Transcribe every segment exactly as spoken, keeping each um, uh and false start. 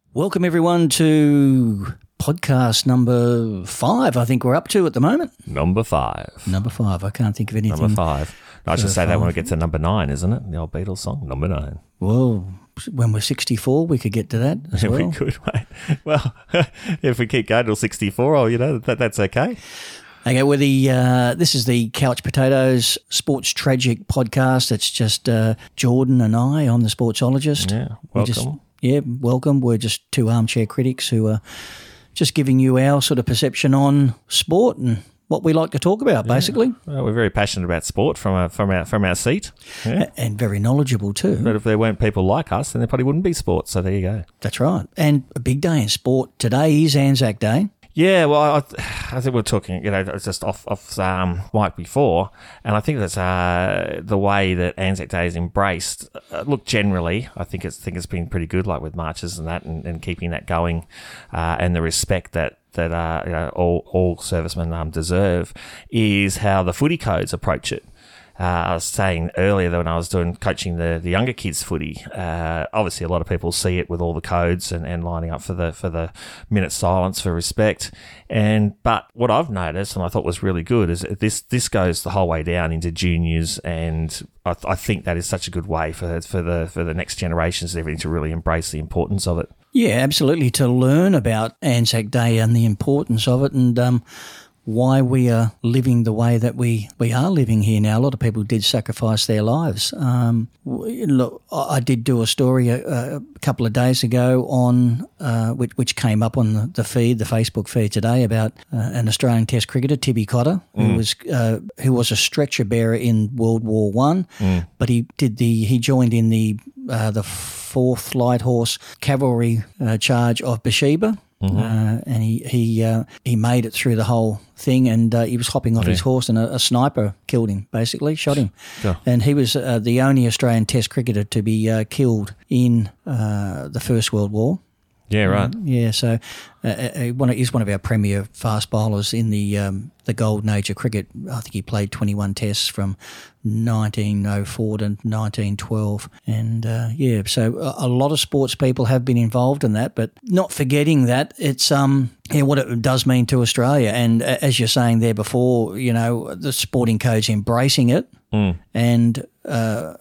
Welcome everyone to podcast number five, I think we're up to at the moment. Number five. Number five. I can't think of anything. Number five. I should say five. that when it gets to number nine, isn't it? The old Beatles song, number nine. Well, when we're sixty-four, we could get to that as Yeah, well. we could, mate. Well, if we keep going till sixty-four, oh, you know, that that's okay. Okay, well, the uh, this is the Couch Potatoes Sports Tragic podcast. It's just uh, Jordan and I on the Sportsologist. Yeah, We welcome. just, yeah, welcome. We're just two armchair critics who are just giving you our sort of perception on sport and what we like to talk about, basically, Well, we're very passionate about sport from our, from our, from our seat. Yeah. and very knowledgeable too. But if there weren't people like us, then there probably wouldn't be sport. So there you go. That's right. And a big day in sport today is Anzac Day. Yeah, well, I, I think we we're talking, you know, just off off um, mic before, and I think that's uh, the way that Anzac Day is embraced. Uh, look, generally, I think it's think it's been pretty good, like with marches and that, and, and keeping that going, uh, and the respect that that uh, you know all all servicemen um, deserve is how the footy codes approach it. Uh, I was saying earlier that when I was doing coaching the, the younger kids footy, uh, obviously a lot of people see it with all the codes and, and lining up for the for the minute silence for respect. And but what I've noticed and I thought was really good is this this goes the whole way down into juniors, and I, I think that is such a good way for for the for the next generations and everything to really embrace the importance of it. Yeah, absolutely. To learn about Anzac Day and the importance of it, and um, why we are living the way that we, we are living here now. A lot of people did sacrifice their lives. Um, w- look, I I did do a story a, a couple of days ago on uh, which, which came up on the, the feed, the Facebook feed today, about uh, an Australian Test cricketer, Tibby Cotter, who was uh, who was a stretcher bearer in World War One, but he did the he joined in the uh, the fourth Light Horse Cavalry uh, charge of Bathsheba. Mm-hmm. Uh, and he he uh, he made it through the whole thing, and uh, he was hopping off Yeah. his horse, and a, a sniper killed him, basically shot him. Sure. And he was uh, the only Australian Test cricketer to be uh, killed in uh, the First World War. Yeah, right. Yeah, so uh, uh, one of, he's one of our premier fast bowlers in the um, the golden age of cricket. I think he played twenty-one tests from nineteen oh four to nineteen twelve. And, uh, yeah, so a, a lot of sports people have been involved in that, but not forgetting that it's um yeah, what it does mean to Australia. And uh, as you're saying there before, you know, the sporting code's embracing it Mm. and uh,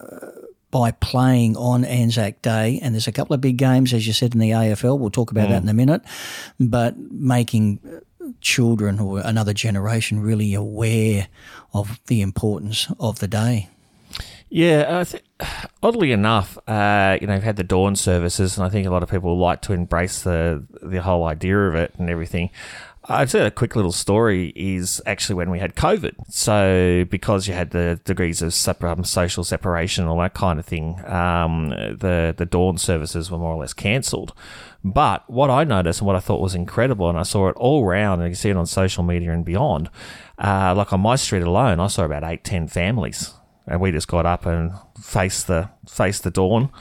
by playing on Anzac Day, and there's a couple of big games, as you said, in the A F L. We'll talk about that in a minute, but making children or another generation really aware of the importance of the day. Yeah, I th- oddly enough, uh, you know, you've had the dawn services, and I think a lot of people like to embrace the the whole idea of it and everything. I'd say a quick little story is actually when we had COVID. So because you had the degrees of separ- um, social separation and all that kind of thing, um, the, the dawn services were more or less cancelled. But what I noticed and what I thought was incredible, and I saw it all around, and you can see it on social media and beyond, uh, like on my street alone, I saw about eight, ten families. And we just got up and faced the faced the dawn.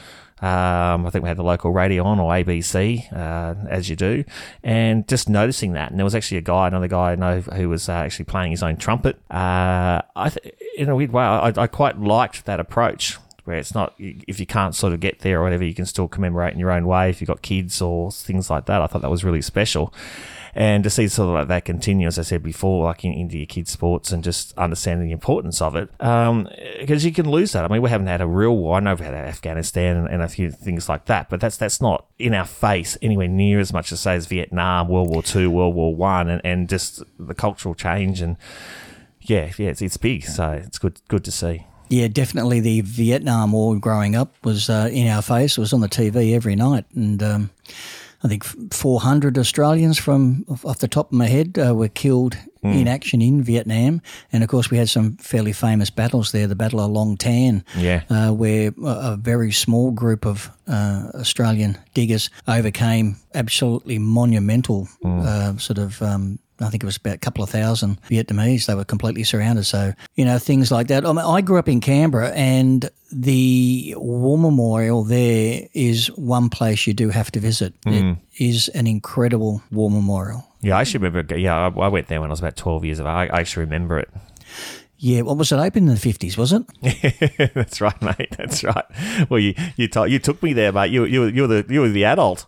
Um, I think we had the local radio on, or A B C, uh, as you do, and just noticing that. And there was actually a guy, another guy I know, who was uh, actually playing his own trumpet. Uh, I, th- in a weird way, I, I quite liked that approach, where it's not, if you can't sort of get there or whatever, you can still commemorate in your own way if you've got kids or things like that. I thought that was really special. And to see sort of like that continue, as I said before, like in, into your kids' sports and just understanding the importance of it, um, because you can lose that. I mean, we haven't had a real war. I know we've had Afghanistan and, and a few things like that, but that's that's not in our face anywhere near as much as, say, as Vietnam, World War Two, World War One, and, and just the cultural change. And yeah, yeah, it's, it's big, so it's good good to see. Yeah, definitely the Vietnam War growing up was uh, in our face. It was on the T V every night, and um, I think four hundred Australians from off the top of my head uh, were killed mm. in action in Vietnam. And, of course, we had some fairly famous battles there, the Battle of Long Tan, yeah. uh, where a very small group of uh, Australian diggers overcame absolutely monumental mm. uh, sort of um, I think it was about a couple of thousand Vietnamese. They were completely surrounded. So, you know, things like that. I mean, I grew up in Canberra, and the War Memorial there is one place you do have to visit. Mm. It is an incredible War Memorial. Yeah, I actually remember. Yeah, I, I went there when I was about twelve years of age. I, I actually remember it. Yeah, what was it? Open in the fifties, was it? That's right, mate. That's right. Well, you you, t- you took me there, mate. You you you were the you were the adult.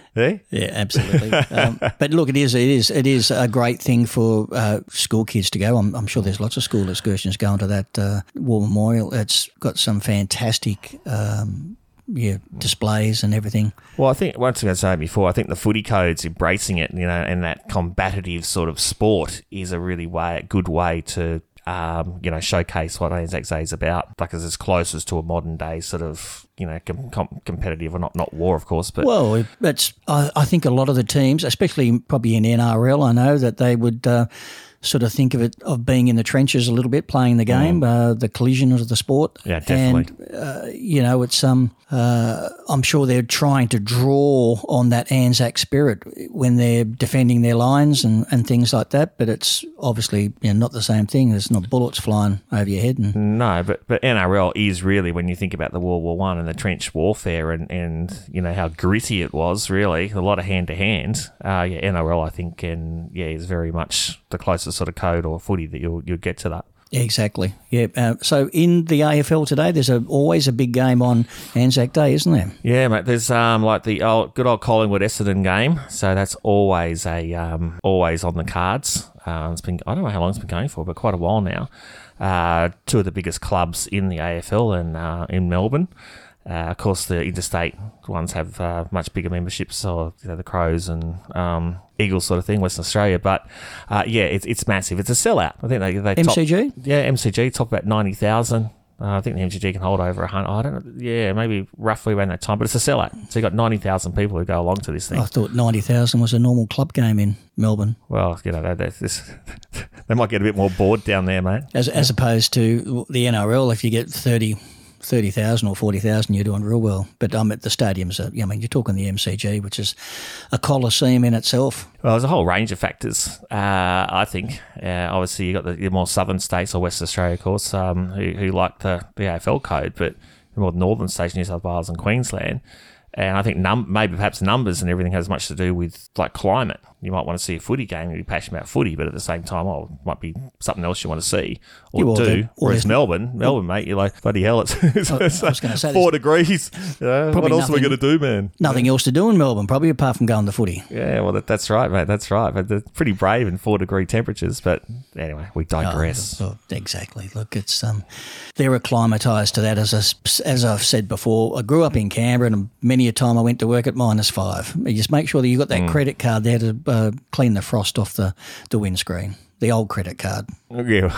Yeah, Yeah, absolutely. um, but look, it is it is it is a great thing for uh, school kids to go. I'm, I'm sure there's lots of school excursions going to that uh, War Memorial. It's got some fantastic um, yeah displays and everything. Well, I think once again, I said before, I think the footy code's embracing it, you know, and that combative sort of sport is a really way good way to. Um, you know, showcase what Anzac Day is about, like as as close as to a modern day sort of, you know, com- com- competitive, or not not war, of course. But well, that's I, I think a lot of the teams, especially probably in N R L, I know that they would uh, sort of think of it of being in the trenches a little bit, playing the game, mm. uh, the collision of the sport. Yeah, definitely. And uh, you know, it's um, uh, I'm sure they're trying to draw on that Anzac spirit when they're defending their lines and, and things like that. But it's obviously you know, not the same thing. There's not bullets flying over your head. And no, but but N R L is really, when you think about the World War One and the trench warfare and, and you know how gritty it was, really a lot of hand to hand. Uh, yeah, N R L I think and yeah is very much the closest sort of code or footy that you'll you'll get to that. Exactly. Yeah. Uh, so in the A F L today, there's a, always a big game on Anzac Day, isn't there? Yeah, mate. There's um like the old, good old Collingwood Essendon game, so that's always a um always on the cards. Uh, it's been I don't know how long it's been going for, but quite a while now. Uh, two of the biggest clubs in the A F L and uh, in Melbourne. Uh, of course, the interstate ones have uh, much bigger memberships, so you know, the Crows and um, Eagles sort of thing, Western Australia. But uh, yeah, it's it's massive. It's a sellout. I think they they M C G. Top, yeah, M C G top about ninety thousand. Uh, I think the M C G can hold over a hundred. I don't know. Yeah, maybe roughly around that time. But it's a sellout. So you got ninety thousand people who go along to this thing. I thought ninety thousand was a normal club game in Melbourne. Well, you know, they, they, this, they might get a bit more bored down there, mate. As as opposed to the N R L, if you get thirty. thirty thousand or forty thousand, you're doing real well. But um, at the stadiums, uh, I mean, you're talking the M C G, which is a coliseum in itself. Well, there's a whole range of factors, uh, I think. Uh, obviously, you've got the, the more southern states or West Australia, of course, um, who, who like the, the A F L code, but the more northern states, New South Wales and Queensland. And I think num- maybe perhaps numbers and everything has much to do with like climate. You might want to see a footy game and be passionate about footy, but at the same time, oh, it might be something else you want to see or yeah, well, do. or Whereas Melbourne, Melbourne, mate, you're like, bloody hell, it's, it's, I, it's I was gonna say, four degrees. You know, what else nothing, are we going to do, man? Nothing yeah. else to do in Melbourne, probably, apart from going to footy. Yeah, well, that, that's right, mate. That's right. But they're pretty brave in four degree temperatures. But anyway, we digress. Oh, exactly. Look, it's um, they're acclimatised to that. As I, as I've said before, I grew up in Canberra, and many a time I went to work at minus five. You just make sure that you've got that mm. credit card there to uh, clean the frost off the, the windscreen. The old credit card. Yeah.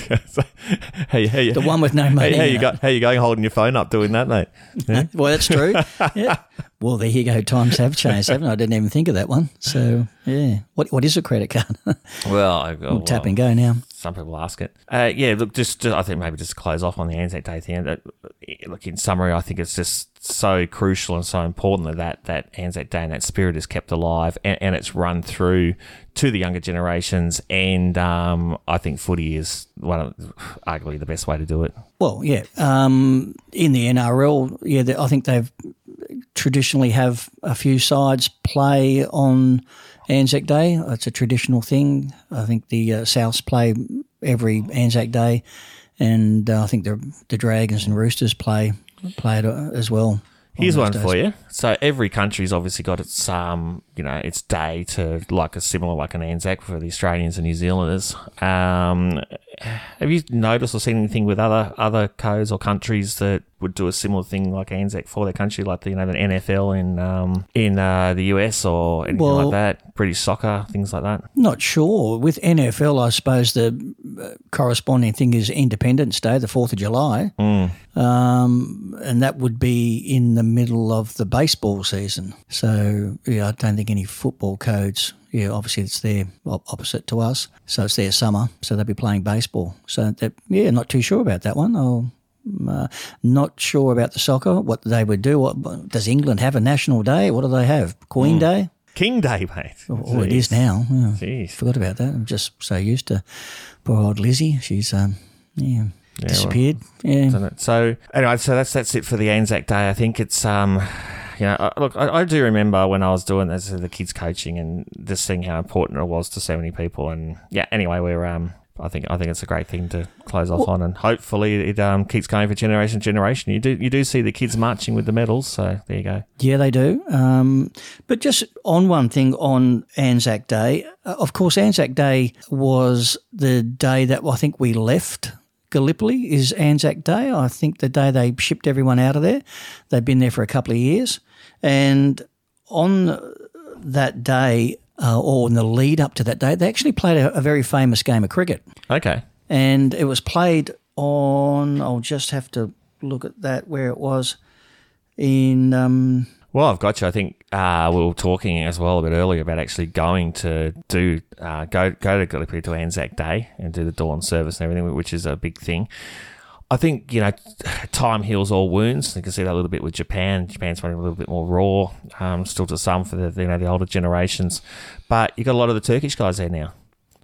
hey, hey, the one with no money. Hey, how in you it. go? How you going? Holding your phone up, doing that, mate? Yeah? Well, that's true. Yeah. Well, there you go. Times have changed, haven't I? I didn't even think of that one. So, yeah. What What is a credit card? well, I, we'll well, tap and go now. Some people ask it. Uh, yeah, look, just, just I think maybe just to close off on the Anzac Day thing. That, look, in summary, I think it's just so crucial and so important that that, that Anzac Day and that spirit is kept alive and, and it's run through to the younger generations. And um, I think footy is one of arguably the best way to do it. Well, yeah. Um, in the N R L, yeah, I think they've traditionally have a few sides play on Anzac Day. It's a traditional thing. I think the uh, Souths play every Anzac Day, and uh, I think the the Dragons and Roosters play play it as well. Here's on one days. For you. So every country's obviously got its um you know its day to like a similar like an Anzac for the Australians and New Zealanders. Um, have you noticed or seen anything with other other codes or countries that would do a similar thing like Anzac for their country, like the you know the N F L in um in uh, the U S or anything well, like that? British soccer, things like that. Not sure. With N F L, I suppose the corresponding thing is Independence Day, the Fourth of July, mm. um, and that would be in the middle of the baseball season. So yeah, I don't think any football codes. Yeah, obviously it's their opposite to us. So it's their summer, so they'll be playing baseball. So that, yeah, not too sure about that one. I'll, uh, not sure about the soccer, what they would do. What, does England have a national day? What do they have? Queen mm. Day? King Day, mate. Oh, oh it is now. Yeah. Jeez. Forgot about that. I'm just so used to poor old Lizzie. She's um, yeah, yeah disappeared. Well, yeah. So anyway, so that's that's it for the Anzac Day. I think it's um. You know, look, I, I do remember when I was doing this, the kids coaching and just seeing how important it was to so many people. And yeah, anyway, we're um, I think I think it's a great thing to close off on, and hopefully it um, keeps going for generation to generation. You do you do see the kids marching with the medals, so there you go. Yeah, they do. Um, but just on one thing on Anzac Day, uh, of course, Anzac Day was the day that I think we left Gallipoli. Is Anzac Day. I think the day they shipped everyone out of there. They'd been there for a couple of years, and on that day. Uh, or in the lead up to that day, they actually played a, a very famous game of cricket. Okay. And it was played on, I'll just have to look at that, where it was in... Um, well, I've got you. I think uh, we were talking as well a bit earlier about actually going to do uh, go go to Gallipoli to Anzac Day and do the dawn service and everything, which is a big thing. I think, you know, time heals all wounds. You can see that a little bit with Japan. Japan's running a little bit more raw, um, still to some for the, you know, the older generations. But you've got a lot of the Turkish guys there now.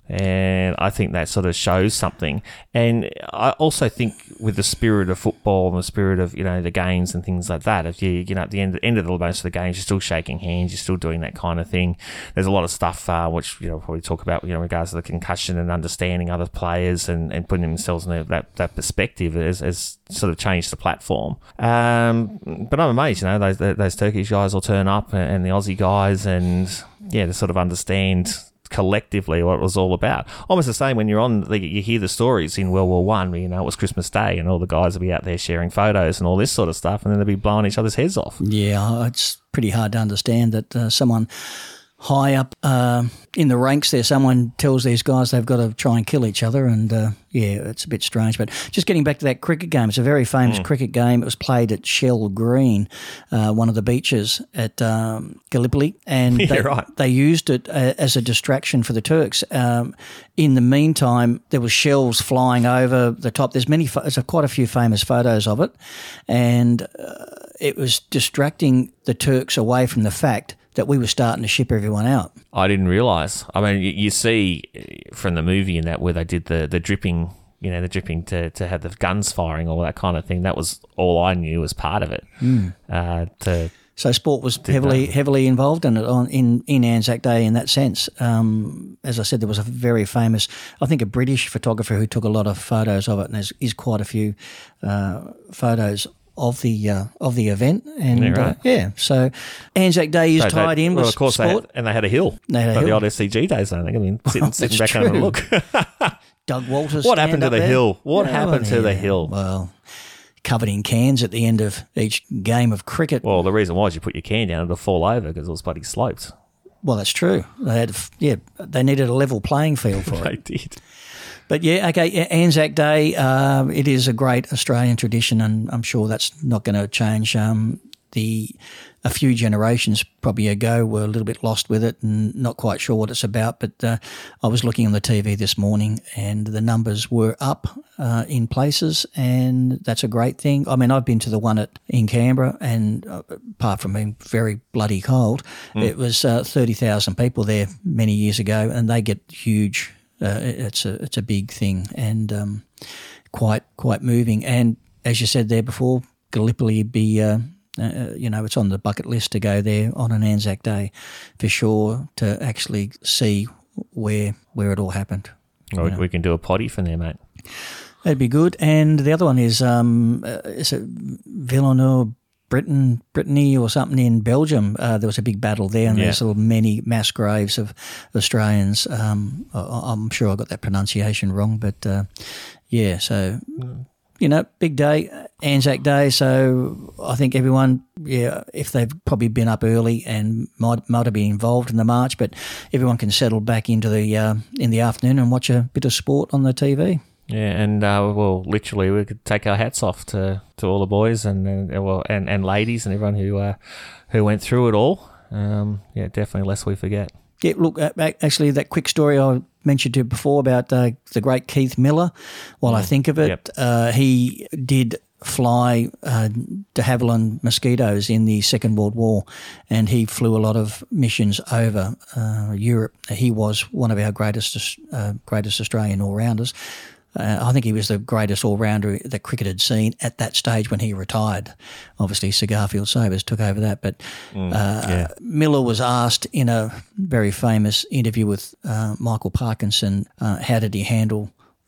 And I think that sort of shows something. And I also think with the spirit of football and the spirit of, you know, the games and things like that, if you, you know, at the end, end of the most of the games, you're still shaking hands, you're still doing that kind of thing. There's a lot of stuff, uh, which, you know, probably talk about, you know, in regards to the concussion and understanding other players and, and putting themselves in that, that perspective has, has sort of changed the platform. Um, but I'm amazed, you know, those, those Turkish guys will turn up and the Aussie guys and, yeah, to sort of understand collectively what it was all about. Almost the same when you're on, the, you hear the stories in World War One, you know, it was Christmas Day and all the guys would be out there sharing photos and all this sort of stuff, and then they'd be blowing each other's heads off. Yeah, it's pretty hard to understand that uh, someone high up uh, in the ranks there, someone tells these guys they've got to try and kill each other, and uh, yeah, it's a bit strange. But just getting back to that cricket game, it's a very famous mm. cricket game. It was played at Shell Green, uh, one of the beaches at um, Gallipoli, and yeah, they, right. they used it uh, as a distraction for the Turks. Um, in the meantime, there was shells flying over the top. There's many, there's quite a few famous photos of it, and uh, it was distracting the Turks away from the fact that we were starting to ship everyone out. I didn't realise. I mean, you, you see from the movie and that where they did the, the dripping, you know, the dripping to, to have the guns firing, all that kind of thing. That was all I knew was part of it. Mm. Uh, to so sport was heavily that. heavily involved in it on in, in Anzac Day in that sense. Um, as I said, there was a very famous, I think, a British photographer who took a lot of photos of it, and there's is quite a few uh, photos of the uh, of the event, and yeah, right. uh, yeah, so Anzac Day is so tied they, in well, with of course sport. They had, and they had a hill. They had a like hill. the old S C G days, I think. I mean, sitting, Oh, sitting back true. and look. Doug Walters. What happened to the there? hill? What Yeah, happened well, to the yeah. hill? Well, covered in cans at the end of each game of cricket. Well, the reason was you put your can down, it'll fall over because it was bloody sloped. Well, that's true. They had, yeah, they needed a level playing field for They it. did. But yeah, okay, Anzac Day, uh, it is a great Australian tradition, and I'm sure that's not going to change. Um, the a few generations probably ago were a little bit lost with it and not quite sure what it's about. But uh, I was looking on the T V this morning, and the numbers were up uh, in places, and that's a great thing. I mean, I've been to the one at in Canberra, and uh, apart from being very bloody cold, mm. it was uh, thirty thousand people there many years ago, and they get huge. Uh, it's a it's a big thing, and um, quite quite moving. And as you said there before, Gallipoli be uh, uh, you know, it's on the bucket list to go there on an Anzac Day for sure, to actually see where where it all happened. Well, we can do a potty from there, mate. That'd be good. And the other one is um, uh, is it Villeneuve? Britain, Brittany or something in Belgium. Uh, there was a big battle there, and yeah. there's little many mass graves of Australians. Um, I, I'm sure I got that pronunciation wrong, but uh, yeah, so, mm. you know, big day, Anzac Day, so I think everyone, yeah, if they've probably been up early and might might have been involved in the march, but everyone can settle back into the uh, in the afternoon and watch a bit of sport on the T V. Yeah, and uh, well, literally, we could take our hats off to, to all the boys and and, well, and and ladies and everyone who uh, who went through it all. Um, yeah, definitely, lest we forget. Yeah, look, actually, that quick story I mentioned to you before about uh, the great Keith Miller. While mm. I think of it, yep. uh, he did fly uh, de Havilland mosquitoes in the Second World War, and he flew a lot of missions over uh, Europe. He was one of our greatest uh, greatest Australian all-rounders. Uh, I think he was the greatest all-rounder that cricket had seen at that stage when he retired. Obviously, Sir Garfield Sobers took over that. But mm, uh, yeah. Miller was asked in a very famous interview with uh, Michael Parkinson, uh, how did he handle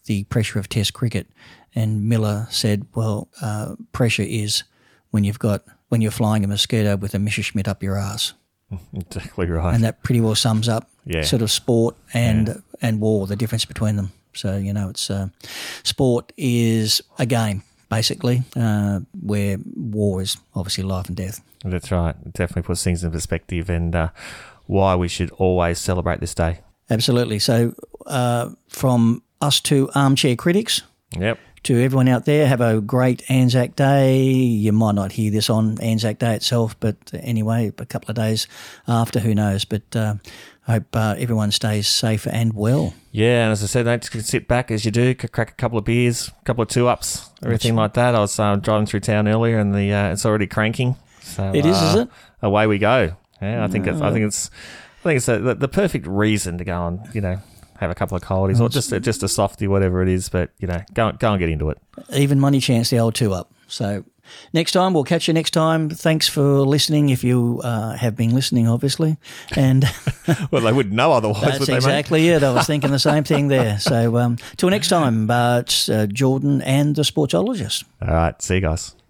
the pressure of Test cricket. And Miller said, well, uh, pressure is when you've got when you're flying a mosquito with a Messerschmitt up your ass. Exactly right. And that pretty well sums up yeah. sort of sport and yeah. and war, the difference between them. So, you know, it's uh, sport is a game, basically, uh, where war is obviously life and death. That's right. It definitely puts things in perspective and uh, why we should always celebrate this day. Absolutely. So uh, from us two armchair critics, yep. to everyone out there, have a great Anzac Day. You might not hear this on Anzac Day itself, but anyway, a couple of days after, who knows. But uh, I hope uh, everyone stays safe and well. Yeah, and as I said, don't just sit back as you do, crack a couple of beers, a couple of two-ups, everything like that. I was uh, driving through town earlier and the uh, it's already cranking. So, it is, uh, is it? Away we go. Yeah, I think it's, I think it's I think it's a, the, the perfect reason to go and, you know, have a couple of coldies or just just a softie, whatever it is. But, you know, go, go and get into it. Even money chance, the old two up. So next time, we'll catch you next time. Thanks for listening, if you uh, have been listening, obviously. And well, they wouldn't know otherwise, that's would they, exactly mate? it. I was thinking the same thing there. So um, till next time, uh, it's uh, Jordan and the Sportsologist. All right. See you guys.